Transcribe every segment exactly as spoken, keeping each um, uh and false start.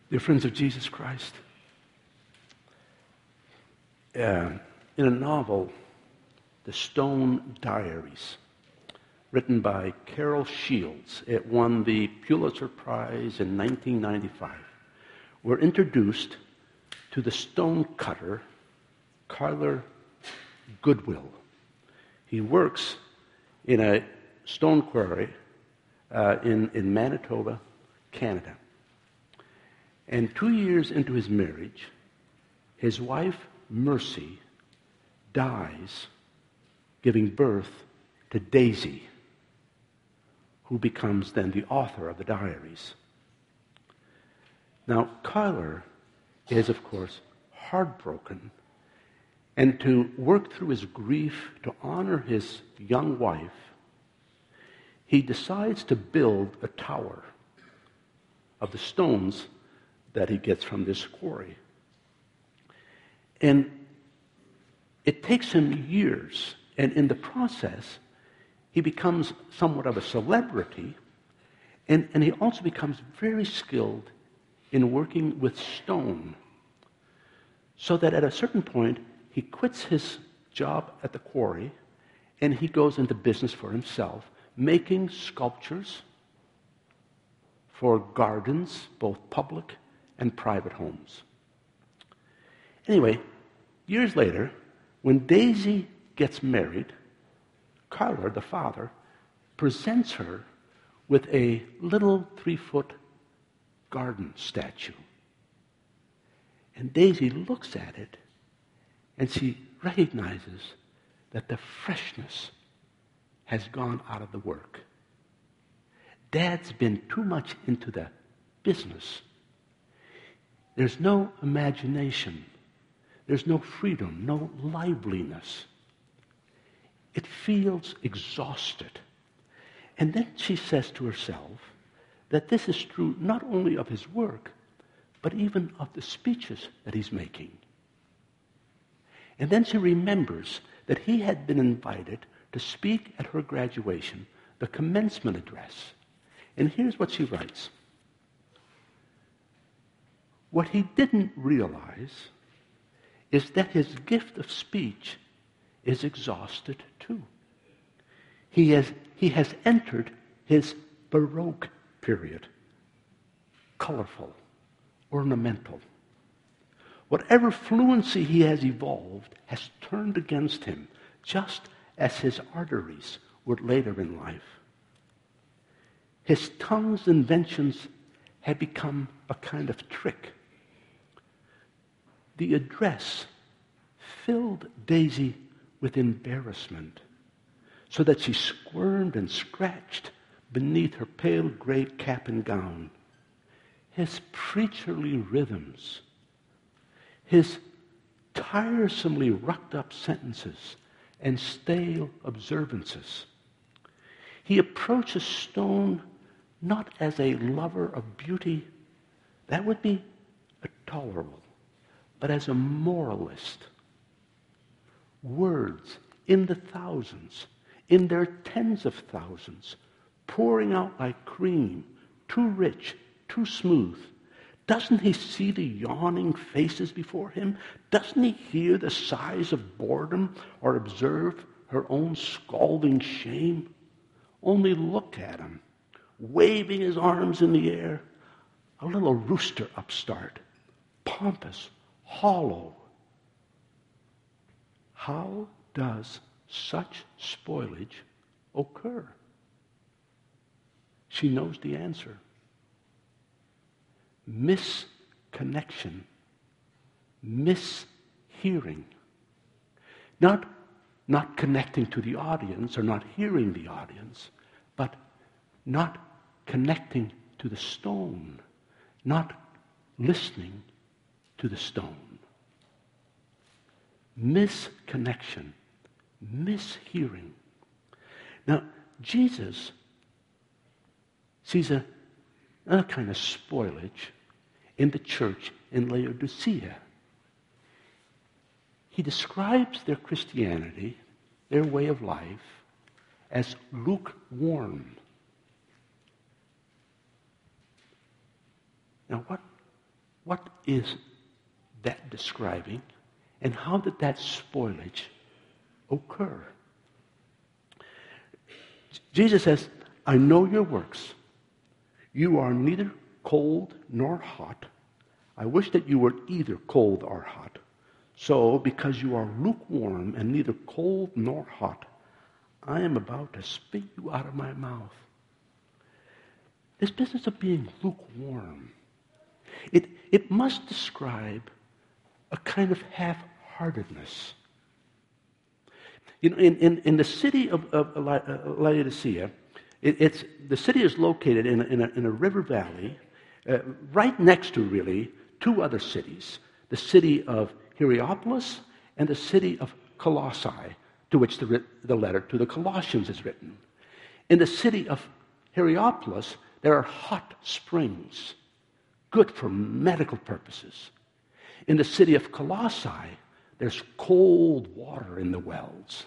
Dear friends of Jesus Christ, uh, in a novel, The Stone Diaries, written by Carol Shields, it won the Pulitzer Prize in nineteen ninety-five, we're introduced to the stone cutter, Carler Goodwill. He works in a stone quarry uh, in, in Manitoba, Canada. And two years into his marriage, his wife, Mercy, dies giving birth to Daisy, who becomes then the author of the diaries. Now, Carler is, of course, heartbroken, and to work through his grief, to honor his young wife, he decides to build a tower of the stones that he gets from this quarry. And it takes him years, and in the process, he becomes somewhat of a celebrity, and, and he also becomes very skilled in working with stone, so that at a certain point, he quits his job at the quarry, and he goes into business for himself, making sculptures for gardens, both public and private homes. Anyway, years later, when Daisy gets married, Carler, the father, presents her with a little three-foot garden statue. And Daisy looks at it, and she recognizes that the freshness has gone out of the work. Dad's been too much into the business. There's no imagination. There's no freedom, no liveliness. It feels exhausted. And then she says to herself that this is true not only of his work, but even of the speeches that he's making. And then she remembers that he had been invited to speak at her graduation, the commencement address. And here's what she writes. What he didn't realize is that his gift of speech is exhausted too. He has, he has entered his Baroque period, colorful, ornamental. Whatever fluency he has evolved has turned against him, just as his arteries would later in life. His tongue's inventions have become a kind of trick. The address filled Daisy with embarrassment, so that she squirmed and scratched beneath her pale gray cap and gown. His preacherly rhythms, his tiresomely rucked up sentences and stale observances. He approaches stone not as a lover of beauty, that would be tolerable, but as a moralist. Words in the thousands, in their tens of thousands, pouring out like cream, too rich, too smooth. Doesn't he see the yawning faces before him? Doesn't he hear the sighs of boredom or observe her own scalding shame? Only look at him, waving his arms in the air, a little rooster upstart, pompous, hollow. How does such spoilage occur? She knows the answer. Misconnection, mishearing. Not, not connecting to the audience or not hearing the audience, but not connecting to the stone, not listening to the stone. Misconnection, mishearing. Now, Jesus sees a, another kind of spoilage in the church in Laodicea. He describes their Christianity, their way of life, as lukewarm. Now, what, what is that describing, and how did that spoilage occur? Jesus says, I know your works. You are neither cold nor hot. I wish that you were either cold or hot. So, because you are lukewarm and neither cold nor hot, I am about to spit you out of my mouth. This business of being lukewarm, it, it must describe a kind of half-heartedness. You know, in, in, in the city of, of Laodicea, it, it's, the city is located in a, in a, in a river valley, uh, right next to, really, two other cities, the city of Hierapolis and the city of Colossae, to which the, the letter to the Colossians is written. In the city of Hierapolis, there are hot springs, good for medical purposes. In the city of Colossae, there's cold water in the wells.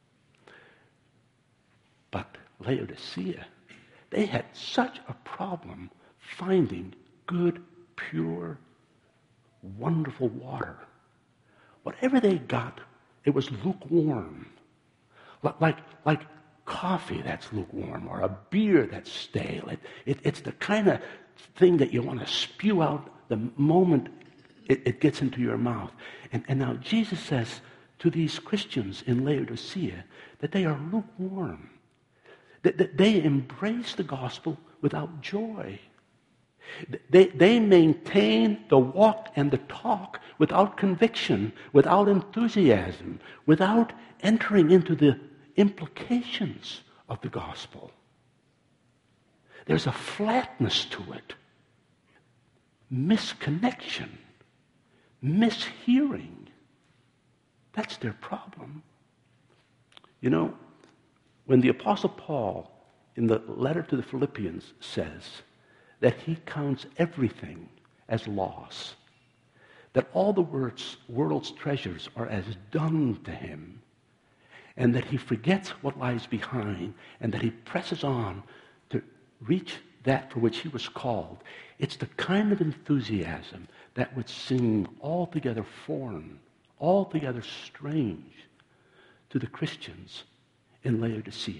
But Laodicea, they had such a problem finding good, pure, wonderful water. Whatever they got, it was lukewarm. Like, like coffee that's lukewarm, or a beer that's stale. It, it, it's the kind of thing that you want to spew out the moment it, it gets into your mouth. And, and now Jesus says to these Christians in Laodicea that they are lukewarm, that, that they embrace the gospel without joy. They, they maintain the walk and the talk without conviction, without enthusiasm, without entering into the implications of the gospel. There's a flatness to it, misconnection, mishearing. That's their problem. You know, when the Apostle Paul, in the letter to the Philippians, says that he counts everything as loss, that all the world's, world's treasures are as dung to him, and that he forgets what lies behind, and that he presses on to reach that for which he was called. It's the kind of enthusiasm that would seem altogether foreign, altogether strange to the Christians in Laodicea.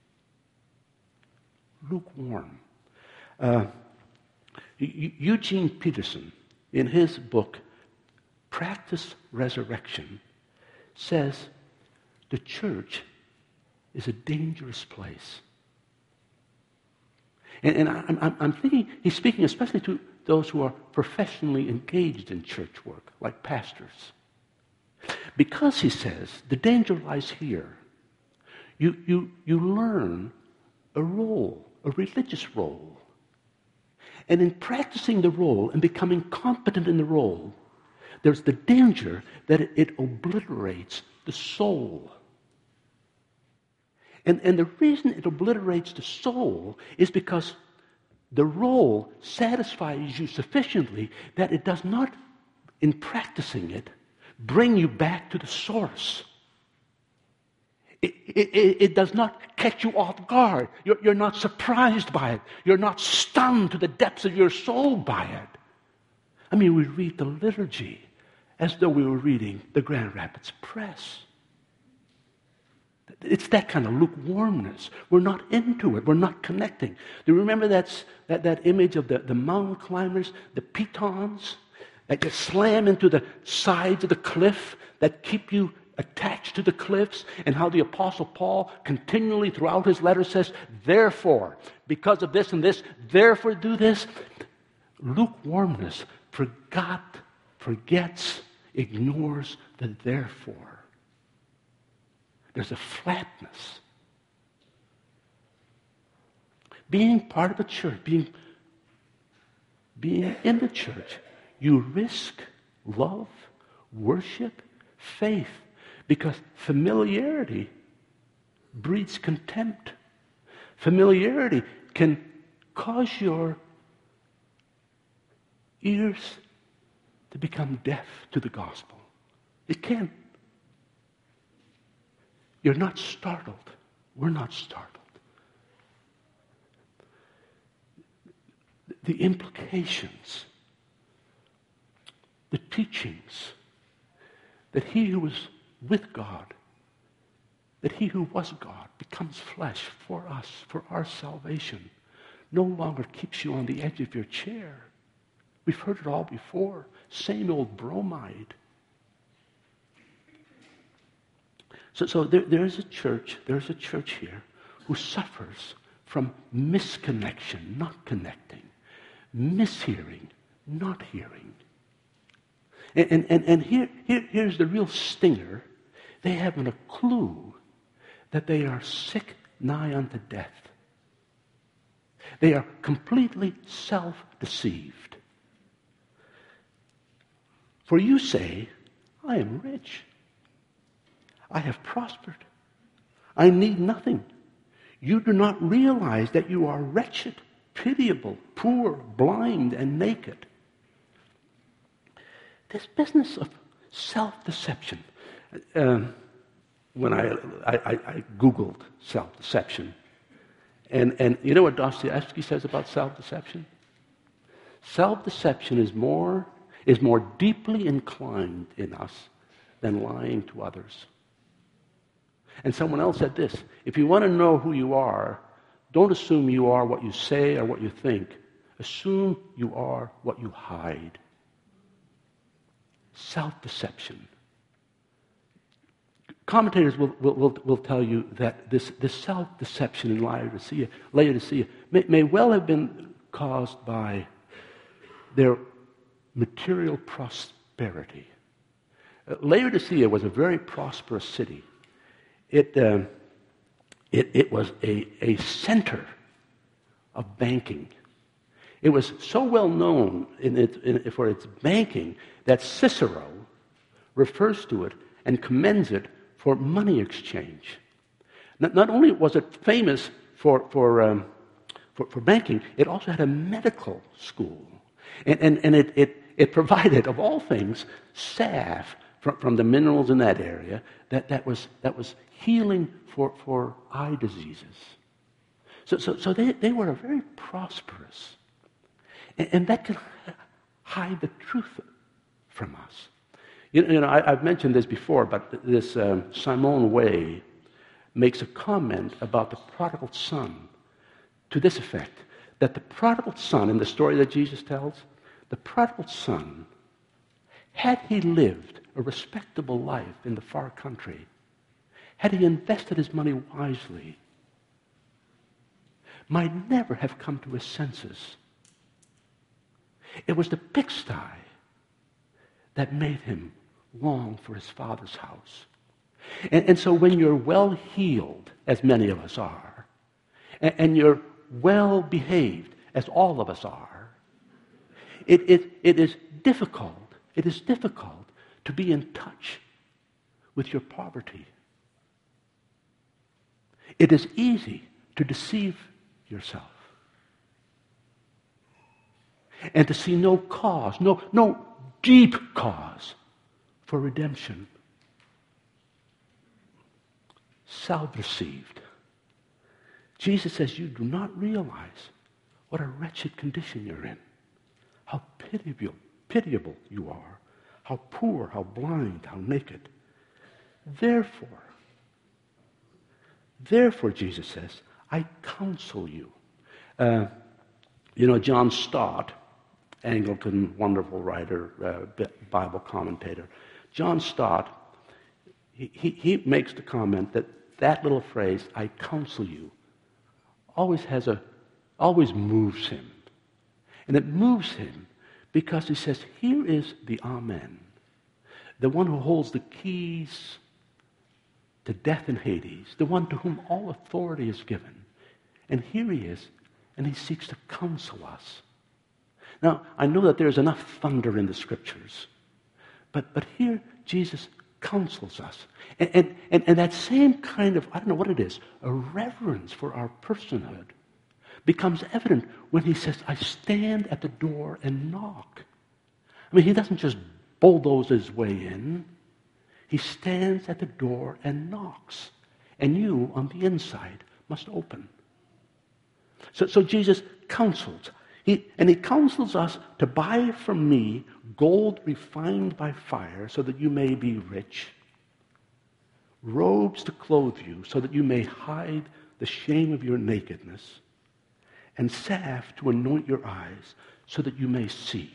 Lukewarm. Uh, Eugene Peterson, in his book, Practice Resurrection, says the church is a dangerous place. And, and I'm, I'm, I'm thinking, he's speaking especially to those who are professionally engaged in church work, like pastors. Because, he says, the danger lies here. You, you, you learn a role, a religious role. And in practicing the role and becoming competent in the role, there's the danger that it, it obliterates the soul. And, and the reason it obliterates the soul is because the role satisfies you sufficiently that it does not, in practicing it, bring you back to the source. It, it, it does not catch you off guard. You're, you're not surprised by it. You're not stunned to the depths of your soul by it. I mean, we read the liturgy as though we were reading the Grand Rapids Press. It's that kind of lukewarmness. We're not into it. We're not connecting. Do you remember that's, that, that image of the, the mountain climbers, the pitons, that just slam into the sides of the cliff, that keep you attached to the cliffs, and how the Apostle Paul continually throughout his letter says, therefore, because of this and this, therefore do this. Lukewarmness forgot, forgets, ignores the therefore. There's a flatness. Being part of a church, being, being in the church, you risk love, worship, faith, because familiarity breeds contempt. Familiarity can cause your ears to become deaf to the gospel. It can. You're not startled. We're not startled. The implications the teachings that he who was with God, that he who was God becomes flesh for us, for our salvation, no longer keeps you on the edge of your chair. We've heard it all before. Same old bromide. So, so there, there is a church, there's a church here who suffers from misconnection, not connecting, mishearing, not hearing. And, and, and, and here, here, here's the real stinger. They haven't a clue that they are sick nigh unto death. They are completely self-deceived. For you say, I am rich. I have prospered. I need nothing. You do not realize that you are wretched, pitiable, poor, blind, and naked. This business of self-deception. Um, when I, I, I Googled self-deception, and, and you know what Dostoevsky says about self-deception? Self-deception is more, is more deeply inclined in us than lying to others. And someone else said this, if you want to know who you are, don't assume you are what you say or what you think. Assume you are what you hide. Self-deception. Commentators will, will, will, will tell you that this, this self-deception in Laodicea, Laodicea may, may well have been caused by their material prosperity. Uh, Laodicea was a very prosperous city. It, um, it, it was a, a center of banking. It was so well known in it, in, for its banking that Cicero refers to it and commends it for money exchange. Not, not only was it famous for, for, um, for, for banking, it also had a medical school. And, and, and it, it, it provided, of all things, salve from, from the minerals in that area that, that, was, that was healing for, for eye diseases. So, so, so they, they were very prosperous. And, and that can hide the truth from us. You know, you know I, I've mentioned this before, but this um, Simone Weil makes a comment about the prodigal son to this effect, that the prodigal son, in the story that Jesus tells, the prodigal son, had he lived a respectable life in the far country, had he invested his money wisely, might never have come to his senses. It was the pigsty that made him long for his father's house. And, and so when you're well-heeled, as many of us are, and, and you're well-behaved, as all of us are, it, it, it is difficult, it is difficult to be in touch with your poverty. It is easy to deceive yourself and to see no cause, no, no deep cause for redemption. Self-deceived. Jesus says you do not realize what a wretched condition you're in, how pitiable, pitiable you are, how poor, how blind, how naked. Therefore, therefore, Jesus says, I counsel you. Uh, you know, John Stott, Anglican, wonderful writer, uh, Bible commentator. John Stott, he, he, he makes the comment that that little phrase, I counsel you, always has a, always moves him. And it moves him because he says, here is the Amen, the one who holds the keys to death and Hades, the one to whom all authority is given. And here he is, and he seeks to counsel us. Now, I know that there's enough thunder in the Scriptures, but, but here Jesus counsels us. And, and, and, and that same kind of, I don't know what it is, a reverence for our personhood becomes evident when he says, I stand at the door and knock. I mean, he doesn't just bulldoze his way in. He stands at the door and knocks. And you, on the inside, must open. So, so Jesus counsels. He, and he counsels us to buy from me gold refined by fire so that you may be rich, robes to clothe you so that you may hide the shame of your nakedness, and salve to anoint your eyes so that you may see.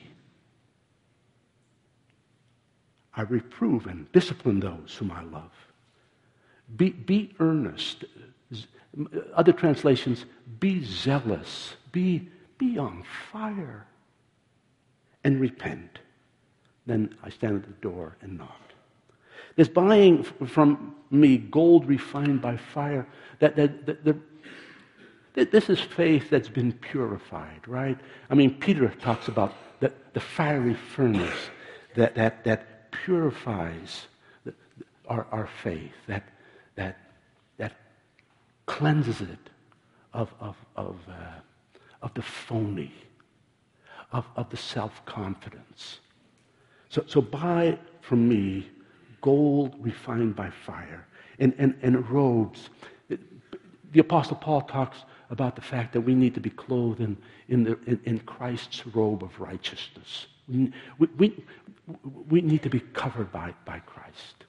I reprove and discipline those whom I love. Be, be earnest. Other translations, be zealous. Be, be on fire. And repent. Then I stand at the door and knock. This buying from me gold refined by fire, that, that, that, that this is faith that's been purified, right? I mean, Peter talks about the, the fiery furnace that, that, that purifies the, our, our faith, that, that, that cleanses it of, of, of, uh, of the phony, of, of the self-confidence. So, so buy from me gold refined by fire, and, and, and robes. The Apostle Paul talks about the fact that we need to be clothed in, in, the, in, in Christ's robe of righteousness. We, we, we need to be covered by, by Christ.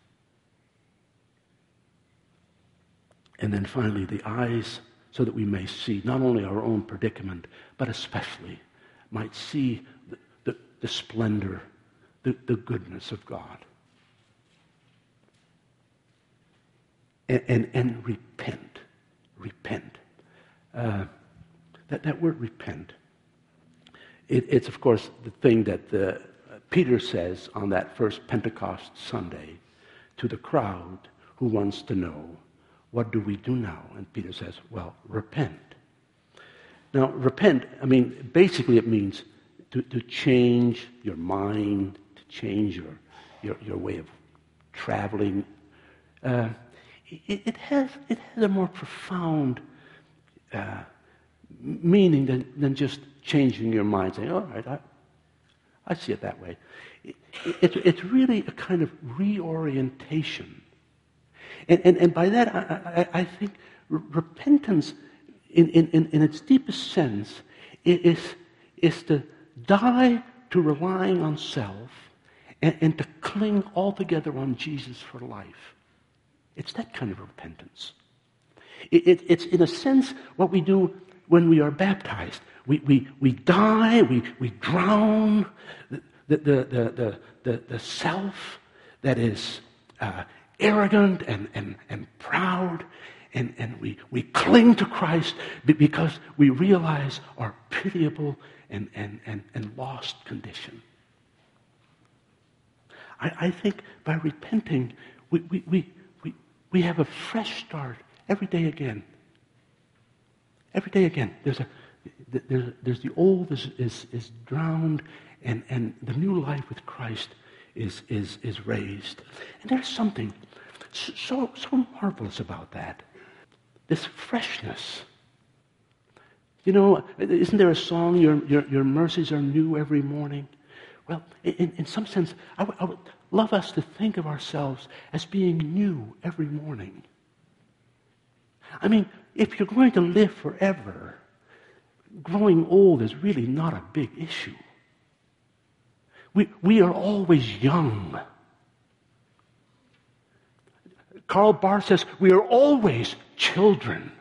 And then finally, the eyes, so that we may see not only our own predicament, but especially might see the, the, the splendor, the, the goodness of God. And, and, and repent. Repent. Uh, that, that word repent, it, it's of course the thing that the, uh, Peter says on that first Pentecost Sunday to the crowd who wants to know, what do we do now? And Peter says, well, repent. Now, repent, I mean, basically it means to, to change your mind, to change your, your, your way of traveling. Uh, It, it has it has a more profound uh, meaning than, than just changing your mind, saying, all right, I, I see it that way. It, it, it's really a kind of reorientation. And, and, and by that, I, I, I think repentance, in, in, in its deepest sense, is, is to die to relying on self and, and to cling altogether on Jesus for life. It's that kind of repentance. It, it, it's, in a sense, what we do when we are baptized. We, we, we die, we, we drown the, the, the, the, the, the self that is uh, arrogant and, and, and proud, and, and we, we cling to Christ because we realize our pitiable and, and, and, and lost condition. I, I think by repenting, we, we, we We have a fresh start every day again. Every day again. There's a there's, there's the old is, is, is drowned, and, and the new life with Christ is is is raised. And there's something so so marvelous about that. This freshness. You know, isn't there a song, your your, your mercies are new every morning? Well, in, in some sense, I, w- I would love us to think of ourselves as being new every morning. I mean, if you're going to live forever, growing old is really not a big issue. We, we are always young. Karl Barth says we are always children.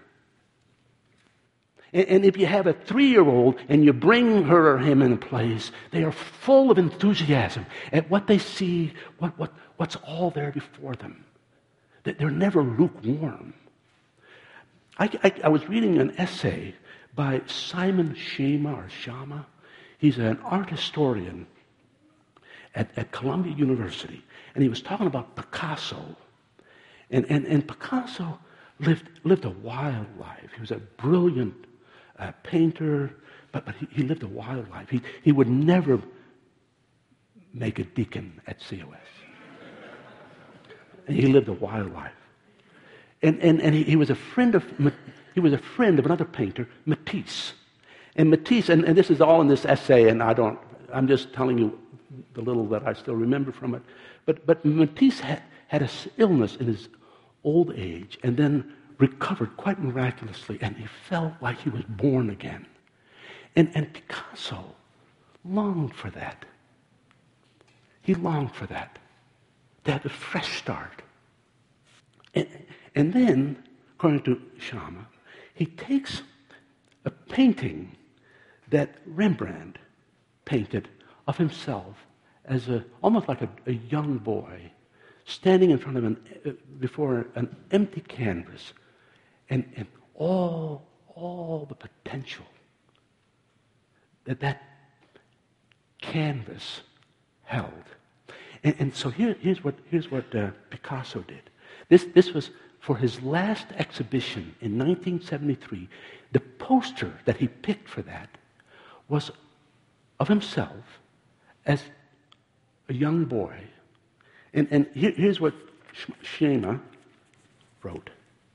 And if you have a three-year-old and you bring her or him in a place, they are full of enthusiasm at what they see, what, what, what's all there before them. They're never lukewarm. I, I, I was reading an essay by Simon Schama, or Shama. He's an art historian at, at Columbia University, and he was talking about Picasso. And, and, and Picasso lived, lived a wild life. He was a brilliant Uh, painter, but, but he, he lived a wild life. He, he would never make a deacon at C O S. And he lived a wild life. And, and, and he, he was a friend of he was a friend of another painter, Matisse. And Matisse, and, and this is all in this essay, and I don't, I'm just telling you the little that I still remember from it. But but Matisse had, had an illness in his old age, and then recovered quite miraculously, and he felt like he was born again. And, and Picasso longed for that. He longed for that. To have a fresh start. And, and then, according to Sciama, he takes a painting that Rembrandt painted of himself as a almost like a, a young boy standing in front of an uh, before an empty canvas, and, and all all the potential that that canvas held. And, and so here, here's what here's what uh, Picasso did. This this was for his last exhibition in nineteen seventy-three. The poster that he picked for that was of himself as a young boy. And, and here, here's what Sciama wrote.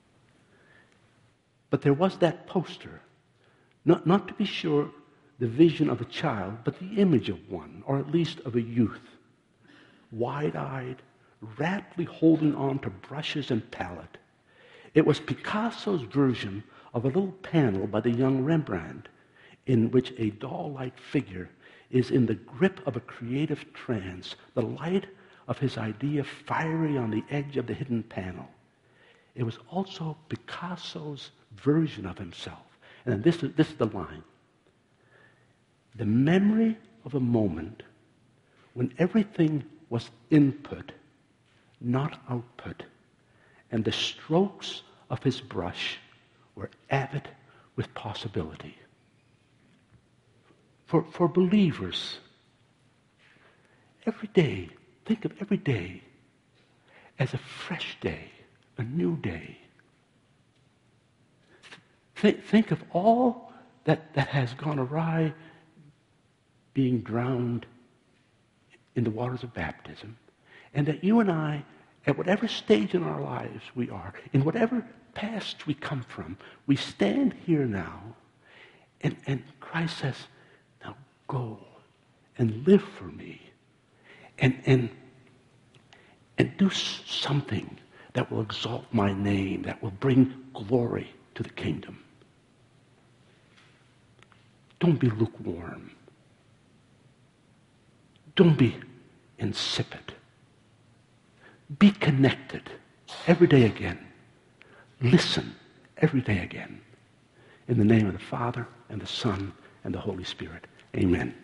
But there was that poster, not, not to be sure the vision of a child, but the image of one, or at least of a youth, wide-eyed, rapidly holding on to brushes and palette. It was Picasso's version of a little panel by the young Rembrandt, in which a doll-like figure is in the grip of a creative trance, the light of his idea fiery on the edge of the hidden panel. It was also Picasso's version of himself. And this is, this is the line. The memory of a moment when everything was input, not output, and the strokes of his brush were avid with possibility. For, for believers, every day, think of every day as a fresh day, a new day. Th- think of all that, that has gone awry being drowned in the waters of baptism, and that you and I, at whatever stage in our lives we are, in whatever past we come from, we stand here now, and, and Christ says, now go and live for me, and, and, and do something that will exalt my name, that will bring glory to the kingdom. Don't be lukewarm. Don't be insipid. Be connected every day again. Listen every day again. In the name of the Father, and the Son, and the Holy Spirit. Amen.